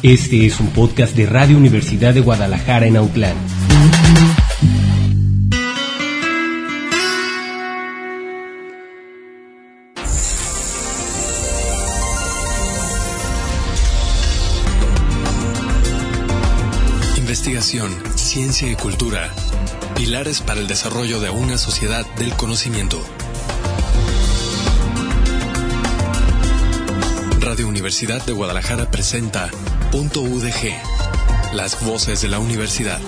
Este es un podcast de Radio Universidad de Guadalajara en Autlán. Investigación, ciencia y cultura. Pilares para el desarrollo de una sociedad del conocimiento. Radio Universidad de Guadalajara presenta Punto UDG, las voces de la universidad.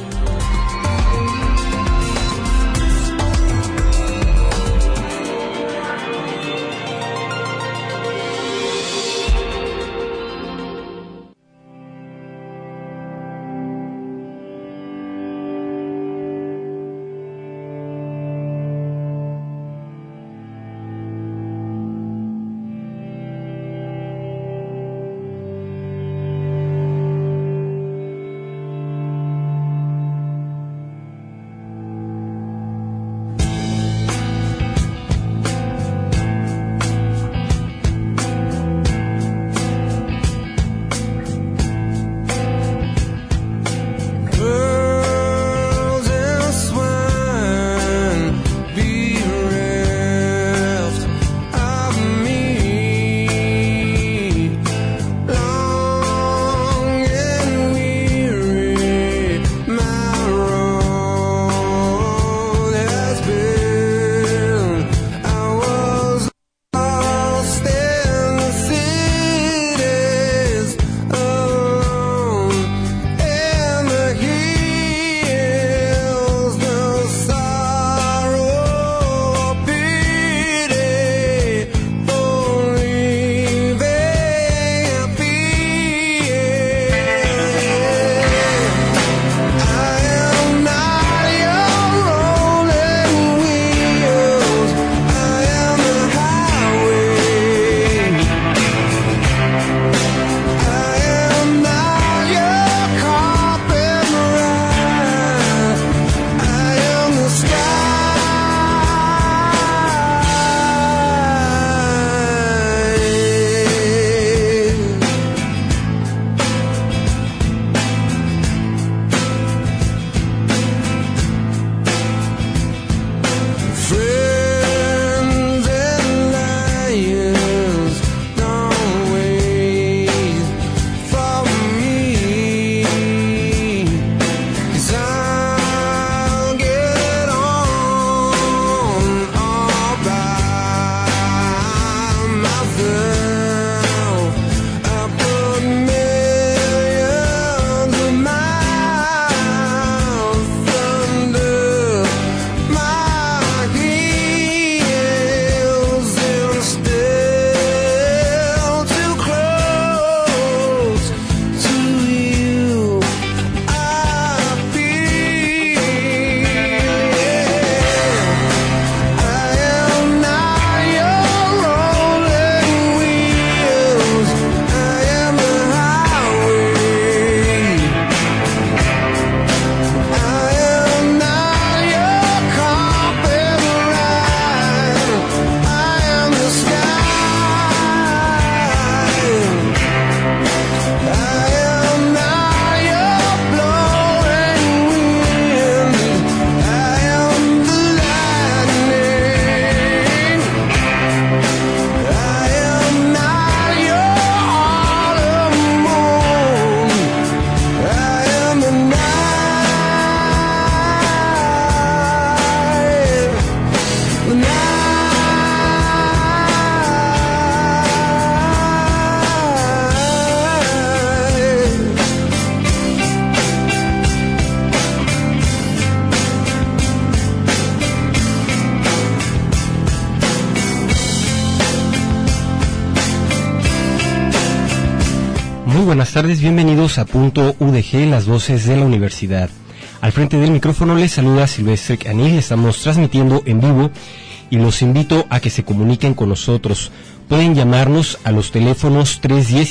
Buenas tardes, bienvenidos a Punto UDG, las voces de la universidad. Al frente del micrófono les saluda Silvestre Canil, estamos transmitiendo en vivo y los invito a que se comuniquen con nosotros. Pueden llamarnos a los teléfonos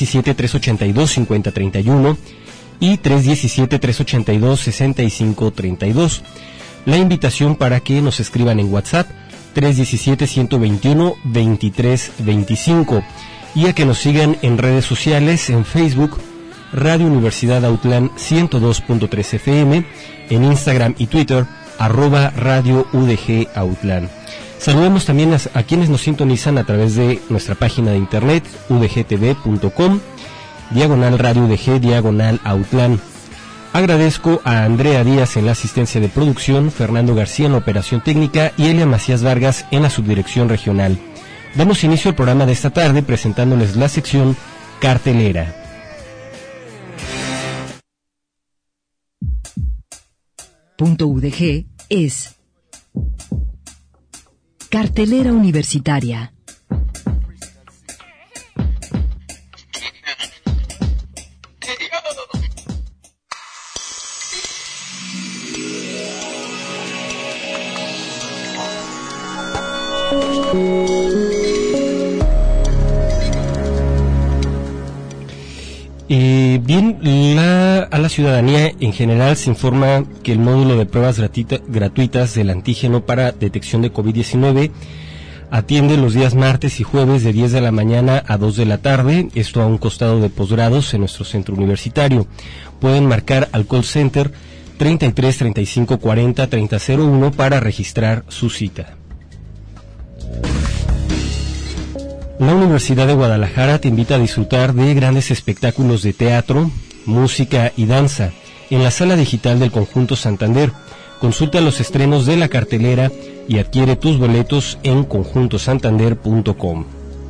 317-382-5031 y 317-382-6532. La invitación para que nos escriban en WhatsApp 317-121-2325. y a que nos sigan en redes sociales, en Facebook Radio Universidad Autlán 102.3 FM, en Instagram y Twitter, @Radio UDG Autlán. Saludemos también a quienes nos sintonizan a través de nuestra página de internet, udgtv.com, /Radio UDG, /Autlán. Agradezco a Andrea Díaz en la asistencia de producción, Fernando García en la operación técnica y Elia Macías Vargas en la subdirección regional. Damos inicio al programa de esta tarde presentándoles la sección Cartelera. .udg es Cartelera Universitaria. Bien, a la ciudadanía en general se informa que el módulo de pruebas gratuitas del antígeno para detección de COVID-19 atiende los días martes y jueves de 10 de la mañana a 2 de la tarde, esto a un costado de posgrados en nuestro centro universitario. Pueden marcar al call center 33 35 40 3001 para registrar su cita. La Universidad de Guadalajara te invita a disfrutar de grandes espectáculos de teatro, música y danza en la sala digital del Conjunto Santander. Consulta los estrenos de la cartelera y adquiere tus boletos en conjuntosantander.com.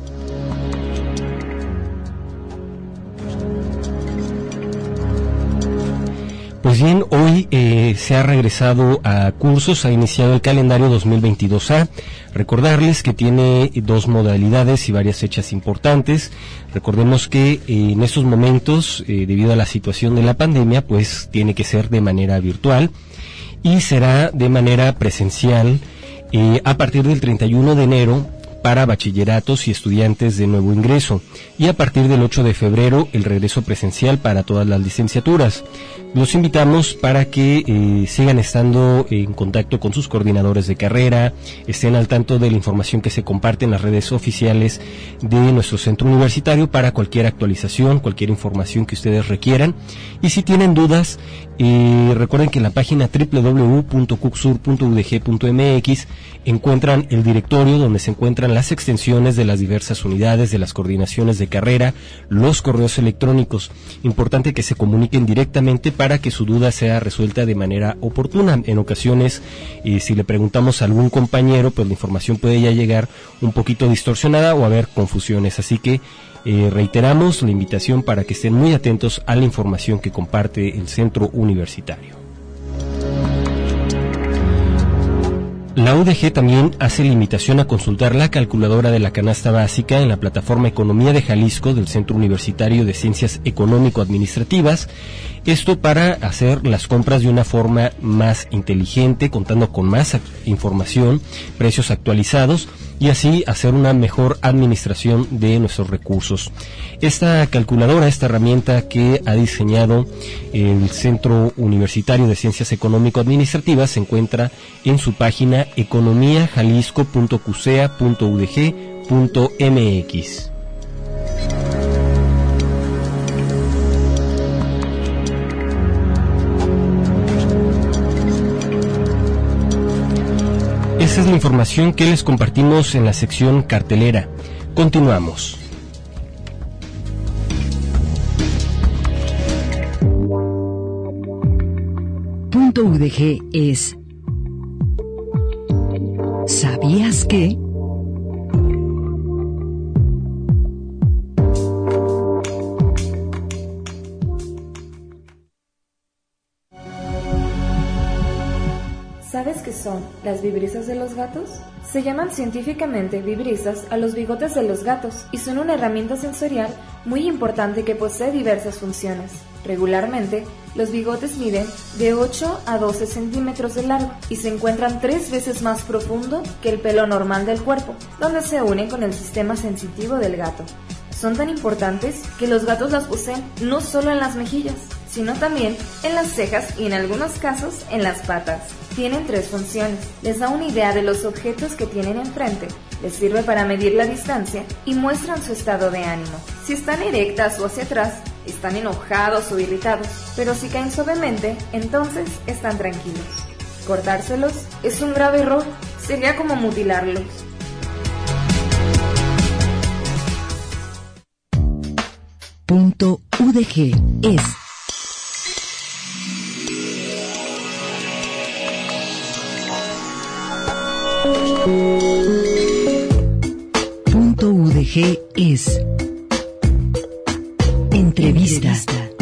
Pues bien, hoy se ha regresado a cursos, ha iniciado el calendario 2022A. Recordarles que tiene dos modalidades y varias fechas importantes. Recordemos que en estos momentos, debido a la situación de la pandemia, pues tiene que ser de manera virtual y será de manera presencial a partir del 31 de enero para bachilleratos y estudiantes de nuevo ingreso, y a partir del 8 de febrero el regreso presencial para todas las licenciaturas. Los invitamos para que sigan estando en contacto con sus coordinadores de carrera, estén al tanto de la información que se comparte en las redes oficiales de nuestro centro universitario para cualquier actualización, cualquier información que ustedes requieran. Y si tienen dudas, recuerden que en la página www.cucsur.udg.mx encuentran el directorio donde se encuentran las extensiones de las diversas unidades, de las coordinaciones de carrera, los correos electrónicos. Importante que se comuniquen directamente para que su duda sea resuelta de manera oportuna. En ocasiones, si le preguntamos a algún compañero, pues la información puede ya llegar un poquito distorsionada o haber confusiones. Así que reiteramos la invitación para que estén muy atentos a la información que comparte el centro universitario. La UDG también hace la invitación a consultar la calculadora de la canasta básica en la plataforma Economía de Jalisco del Centro Universitario de Ciencias Económico-Administrativas. Esto para hacer las compras de una forma más inteligente, contando con más información, precios actualizados y así hacer una mejor administración de nuestros recursos. Esta calculadora, esta herramienta que ha diseñado el Centro Universitario de Ciencias Económico-Administrativas, se encuentra en su página economiajalisco.qcea.udg.mx. Esa es la información que les compartimos en la sección cartelera. Continuamos. .udg es ¿sabías que? ¿Sabes qué son las vibrisas de los gatos? Se llaman científicamente vibrisas a los bigotes de los gatos y son una herramienta sensorial muy importante que posee diversas funciones. Regularmente, los bigotes miden de 8 a 12 centímetros de largo y se encuentran 3 veces más profundo que el pelo normal del cuerpo, donde se unen con el sistema sensitivo del gato. Son tan importantes que los gatos las poseen no solo en las mejillas, sino también en las cejas y en algunos casos en las patas. Tienen 3 funciones. Les da una idea de los objetos que tienen enfrente, les sirve para medir la distancia y muestran su estado de ánimo. Si están erectas o hacia atrás, están enojados o irritados, pero si caen suavemente, entonces están tranquilos. Cortárselos es un grave error, sería como mutilarlos. Punto UDG es Punto UDG es Entrevista.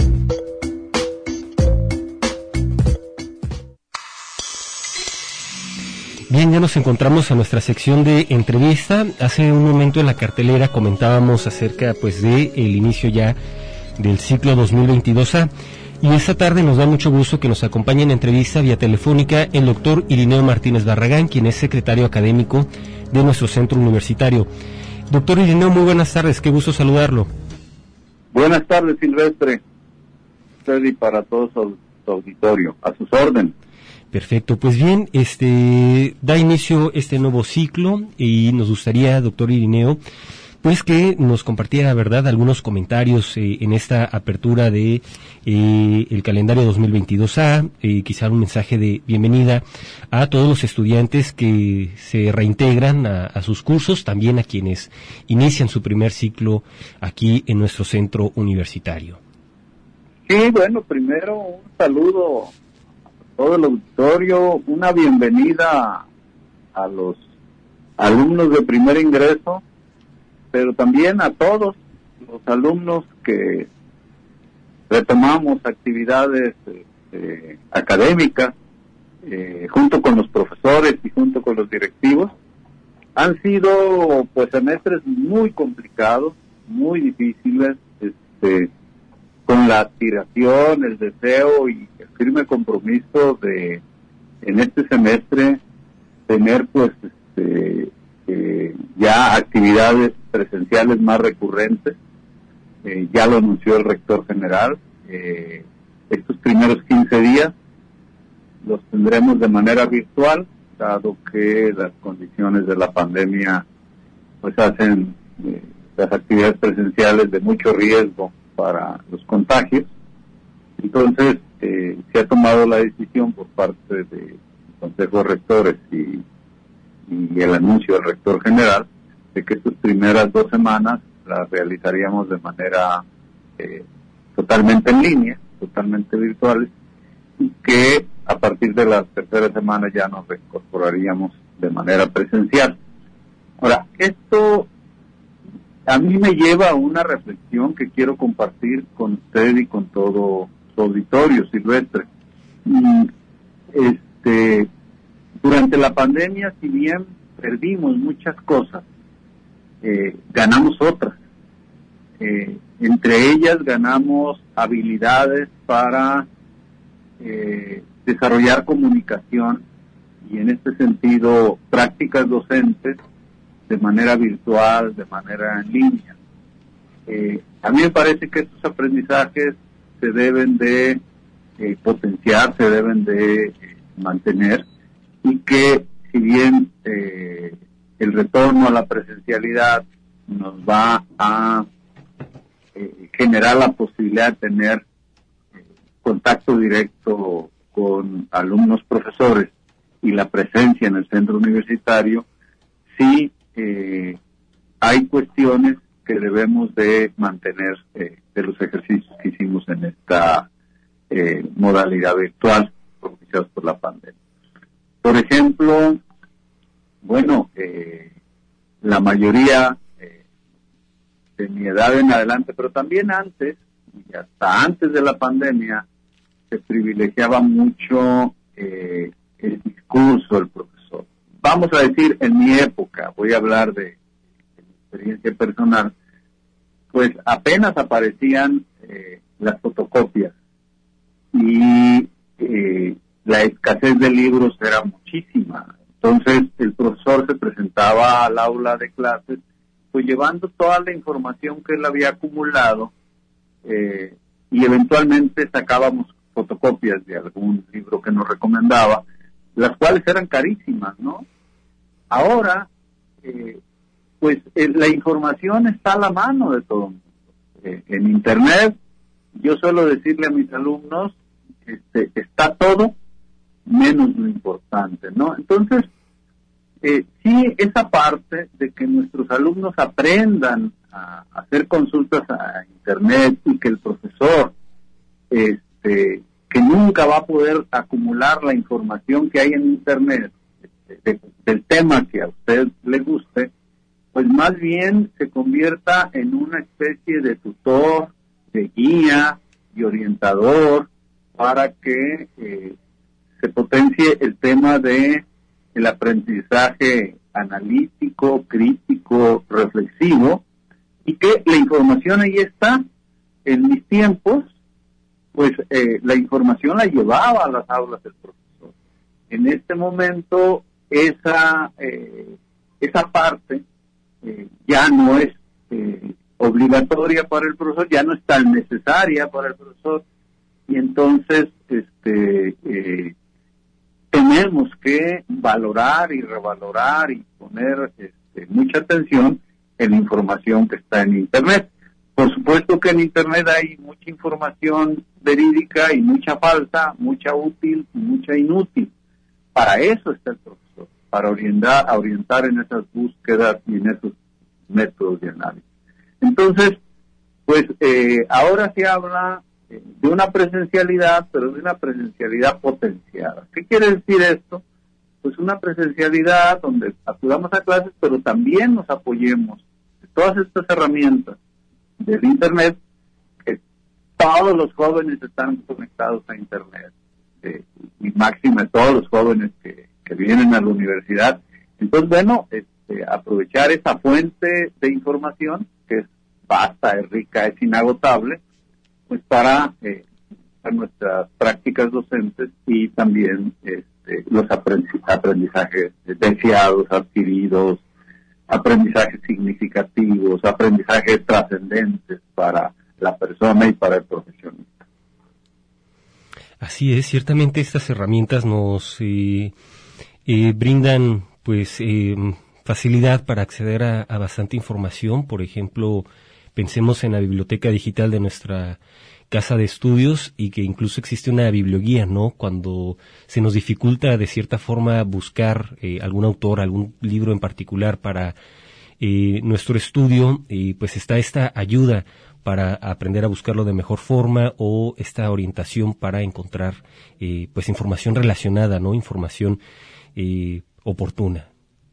Bien, ya nos encontramos en nuestra sección de entrevista. Hace un momento en la cartelera comentábamos acerca pues de el inicio ya del ciclo 2022A, y esta tarde nos da mucho gusto que nos acompañe en entrevista vía telefónica el doctor Irineo Martínez Barragán, quien es secretario académico de nuestro centro universitario. Doctor Irineo, muy buenas tardes, qué gusto saludarlo. Buenas tardes, Silvestre. Usted y para todo su auditorio, a sus órdenes. Perfecto, pues bien, da inicio este nuevo ciclo y nos gustaría, doctor Irineo, pues que nos compartiera, ¿verdad?, algunos comentarios en esta apertura de el calendario 2022A, quizá un mensaje de bienvenida a todos los estudiantes que se reintegran a sus cursos, también a quienes inician su primer ciclo aquí en nuestro centro universitario. Sí, bueno, primero un saludo todo el auditorio, una bienvenida a los alumnos de primer ingreso, pero también a todos los alumnos que retomamos actividades académicas junto con los profesores y junto con los directivos. Han sido pues semestres muy complicados, muy difíciles, con la aspiración, el deseo y el firme compromiso de en este semestre tener pues ya actividades presenciales más recurrentes. Ya lo anunció el rector general. Estos primeros 15 días los tendremos de manera virtual, dado que las condiciones de la pandemia pues hacen las actividades presenciales de mucho riesgo para los contagios. Entonces se ha tomado la decisión por parte del Consejo de Rectores y el anuncio del rector general de que estas primeras 2 semanas las realizaríamos de manera totalmente en línea, totalmente virtuales, y que a partir de la tercera semana ya nos reincorporaríamos de manera presencial. Ahora, esto a mí me lleva a una reflexión que quiero compartir con usted y con todo su auditorio, Silvestre. Durante la pandemia, si bien perdimos muchas cosas, ganamos otras. Entre ellas ganamos habilidades para desarrollar comunicación y en este sentido prácticas docentes de manera virtual, de manera en línea. A mí me parece que estos aprendizajes se deben de potenciar, se deben de mantener, y que si bien el retorno a la presencialidad nos va a generar la posibilidad de tener contacto directo con alumnos, profesores y la presencia en el centro universitario, sí hay cuestiones que debemos de mantener de los ejercicios que hicimos en esta modalidad virtual propiciados por la pandemia. Por ejemplo, bueno, la mayoría de mi edad en adelante, pero también antes, y hasta antes de la pandemia, se privilegiaba mucho el discurso del profesor. Vamos a decir, en mi época, voy a hablar de mi experiencia personal, pues apenas aparecían las fotocopias y la escasez de libros era muchísima. Entonces el profesor se presentaba al aula de clases pues llevando toda la información que él había acumulado y eventualmente sacábamos fotocopias de algún libro que nos recomendaba, las cuales eran carísimas, ¿no? Ahora, pues la información está a la mano de todo el mundo. En Internet yo suelo decirle a mis alumnos, está todo menos lo importante, ¿no? Entonces, sí, esa parte de que nuestros alumnos aprendan a hacer consultas a Internet y que el profesor, que nunca va a poder acumular la información que hay en Internet del tema que a usted le guste, pues más bien se convierta en una especie de tutor, de guía y orientador para que se potencie el tema de el aprendizaje analítico, crítico, reflexivo, y que la información ahí está. En mis tiempos, pues la información la llevaba a las aulas del profesor. En este momento, esa parte ya no es obligatoria para el profesor, ya no es tan necesaria para el profesor, y entonces tenemos que valorar y revalorar y poner mucha atención en la información que está en Internet. Por supuesto que en Internet hay mucha información verídica y mucha falsa, mucha útil y mucha inútil. Para eso está el profesor, para orientar en esas búsquedas y en esos métodos de análisis. Entonces, pues ahora se habla de una presencialidad, pero de una presencialidad potenciada. ¿Qué quiere decir esto? Pues una presencialidad donde acudamos a clases, pero también nos apoyemos de todas estas herramientas del Internet, que todos los jóvenes están conectados a Internet, y máxima todos los jóvenes que vienen a la universidad. Entonces, bueno, aprovechar esa fuente de información, que es vasta, es rica, es inagotable, pues para nuestras prácticas docentes y también los aprendizajes deseados, adquiridos, aprendizajes significativos, aprendizajes trascendentes para la persona y para el profesionista. Así es, ciertamente estas herramientas nos brindan pues facilidad para acceder a bastante información. Por ejemplo, pensemos en la biblioteca digital de nuestra casa de estudios y que incluso existe una biblioguía, ¿no? Cuando se nos dificulta de cierta forma buscar algún autor, algún libro en particular para nuestro estudio, pues está esta ayuda para aprender a buscarlo de mejor forma, o esta orientación para encontrar pues información relacionada, ¿no? Información oportuna.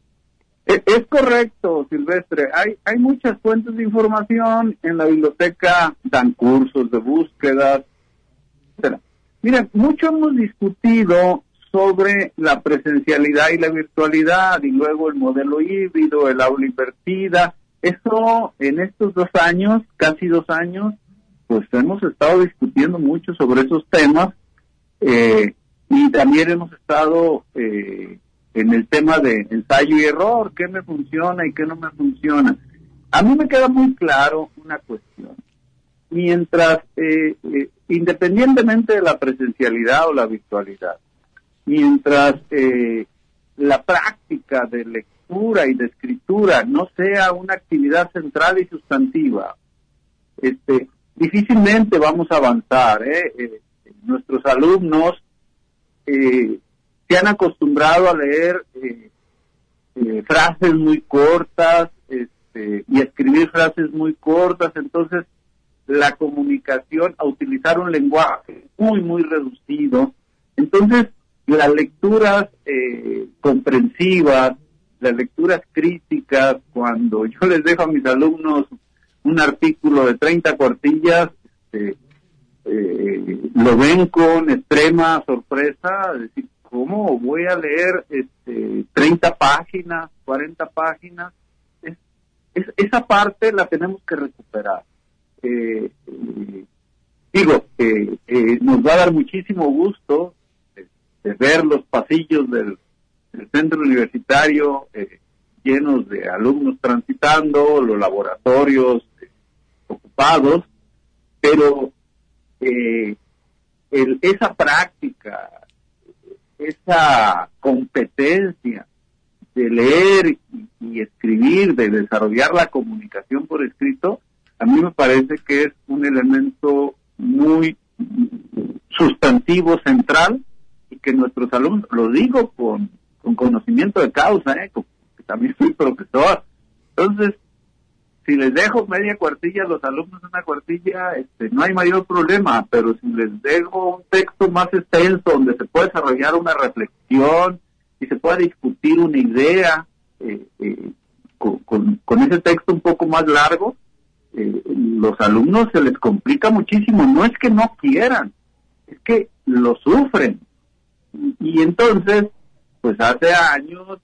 Es correcto, Silvestre. Hay muchas fuentes de información. En la biblioteca dan cursos de búsquedas, etc. Miren, mucho hemos discutido sobre la presencialidad y la virtualidad, y luego el modelo híbrido, el aula invertida. Eso en estos 2 años, casi 2 años, pues hemos estado discutiendo mucho sobre esos temas, y también hemos estado en el tema de ensayo y error, qué me funciona y qué no me funciona. A mí me queda muy claro una cuestión. Mientras, independientemente de la presencialidad o la virtualidad, mientras la práctica de lectura y de escritura no sea una actividad central y sustantiva, difícilmente vamos a avanzar. Nuestros alumnos se han acostumbrado a leer frases muy cortas y a escribir frases muy cortas. Entonces, la comunicación, a utilizar un lenguaje muy, muy reducido. Entonces, las lecturas comprensivas, las lecturas críticas, cuando yo les dejo a mis alumnos un artículo de 30 cuartillas, lo ven con extrema sorpresa, es decir, ¿cómo voy a leer 30 páginas, 40 páginas? Esa parte la tenemos que recuperar. Nos va a dar muchísimo gusto de ver los pasillos del centro universitario llenos de alumnos transitando, los laboratorios ocupados, pero esa práctica, esa competencia de leer y escribir, de desarrollar la comunicación por escrito, a mí me parece que es un elemento muy objetivo central y que nuestros alumnos, lo digo con conocimiento de causa, que también soy profesor. Entonces, si les dejo media cuartilla a los alumnos una cuartilla, no hay mayor problema, pero si les dejo un texto más extenso donde se puede desarrollar una reflexión y se pueda discutir una idea, con ese texto un poco más largo, los alumnos se les complica muchísimo. No es que no quieran, es que lo sufren. Y entonces, pues hace años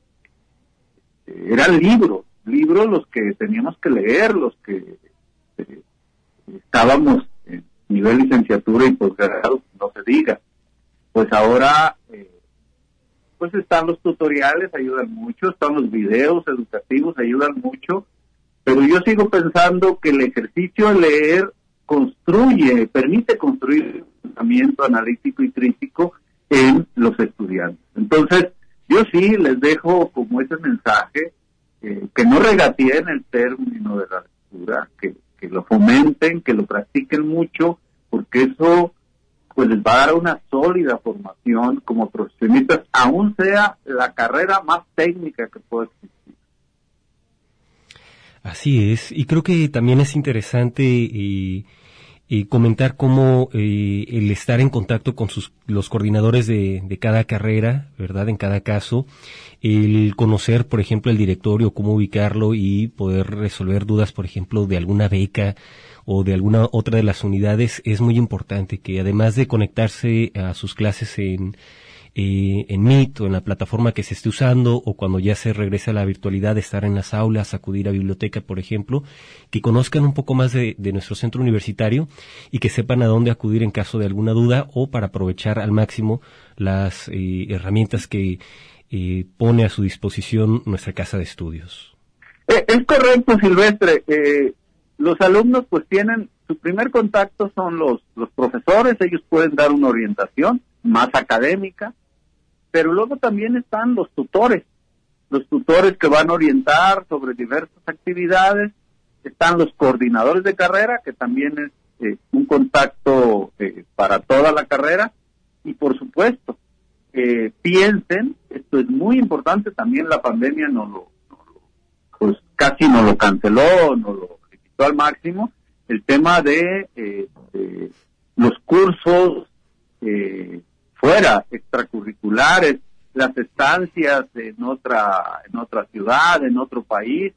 eran libros los que teníamos que leer, los que estábamos en nivel licenciatura y posgrado, no se diga. Pues ahora pues están los tutoriales, ayudan mucho, están los videos educativos, ayudan mucho, pero yo sigo pensando que el ejercicio de leer permite construir un pensamiento analítico y crítico en los estudiantes. Entonces, yo sí les dejo como ese mensaje, que no regateen el término de la lectura, que lo fomenten, que lo practiquen mucho, porque eso pues les va a dar una sólida formación como profesionistas, aún sea la carrera más técnica que pueda existir. Así es, y creo que también es interesante comentar cómo el estar en contacto con los coordinadores de cada carrera, ¿verdad? En cada caso, el conocer, por ejemplo, el directorio, cómo ubicarlo y poder resolver dudas, por ejemplo, de alguna beca o de alguna otra de las unidades, es muy importante que además de conectarse a sus clases en Meet o en la plataforma que se esté usando, o cuando ya se regrese a la virtualidad, estar en las aulas, acudir a biblioteca, por ejemplo, que conozcan un poco más de nuestro centro universitario y que sepan a dónde acudir en caso de alguna duda o para aprovechar al máximo las herramientas que pone a su disposición nuestra casa de estudios. Es correcto, Silvestre. Los alumnos pues tienen, su primer contacto son los profesores, ellos pueden dar una orientación más académica, pero luego también están los tutores que van a orientar sobre diversas actividades, están los coordinadores de carrera, que también es un contacto para toda la carrera, y por supuesto, piensen, esto es muy importante, también la pandemia pues casi nos lo canceló, nos lo limitó al máximo, el tema de los cursos fuera, extracurriculares, las estancias en otra ciudad, en otro país,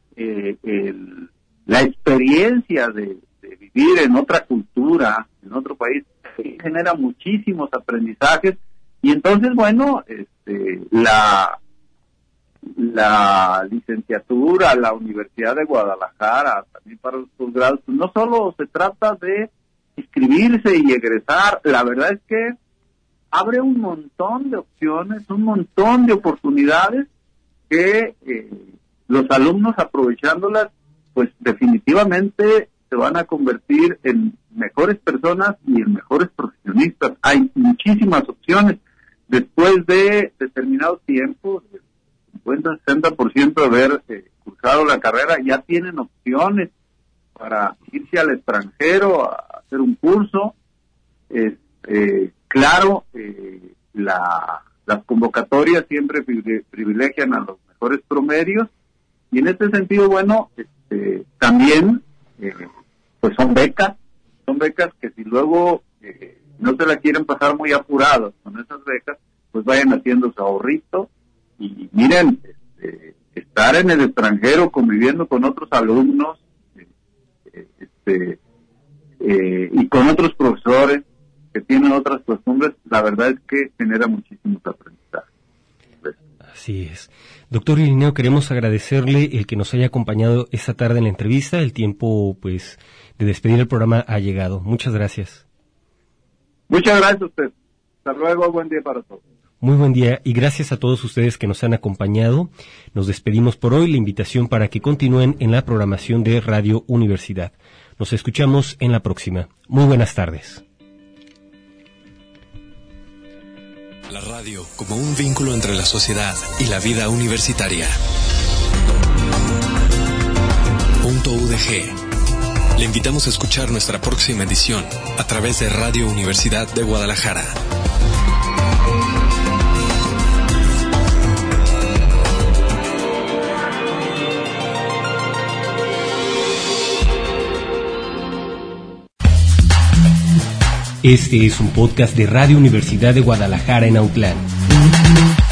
la experiencia de vivir en otra cultura, en otro país, genera muchísimos aprendizajes. Y entonces, bueno, la licenciatura, la Universidad de Guadalajara, también para los posgrados, pues no solo se trata de inscribirse y egresar, la verdad es que abre un montón de opciones, un montón de oportunidades que los alumnos, aprovechándolas, pues definitivamente se van a convertir en mejores personas y en mejores profesionistas. Hay muchísimas opciones. Después de determinado tiempo, 50-60% de haber cursado la carrera, ya tienen opciones para irse al extranjero a hacer un curso. Claro, las convocatorias siempre privilegian a los mejores promedios, y en este sentido, bueno, también pues son becas que si luego no se la quieren pasar muy apurados con esas becas, pues vayan haciendo su ahorrito. Y miren, estar en el extranjero conviviendo con otros alumnos y con otros profesores que tienen otras costumbres, la verdad es que genera muchísimos aprendizajes. Así es. Doctor Irineo, queremos agradecerle el que nos haya acompañado esta tarde en la entrevista. El tiempo, pues, de despedir el programa ha llegado. Muchas gracias. Muchas gracias a usted. Hasta luego, buen día para todos. Muy buen día y gracias a todos ustedes que nos han acompañado. Nos despedimos por hoy. La invitación para que continúen en la programación de Radio Universidad. Nos escuchamos en la próxima. Muy buenas tardes. La radio como un vínculo entre la sociedad y la vida universitaria. Punto UDG. Le invitamos a escuchar nuestra próxima edición a través de Radio Universidad de Guadalajara. Este es un podcast de Radio Universidad de Guadalajara en Autlán.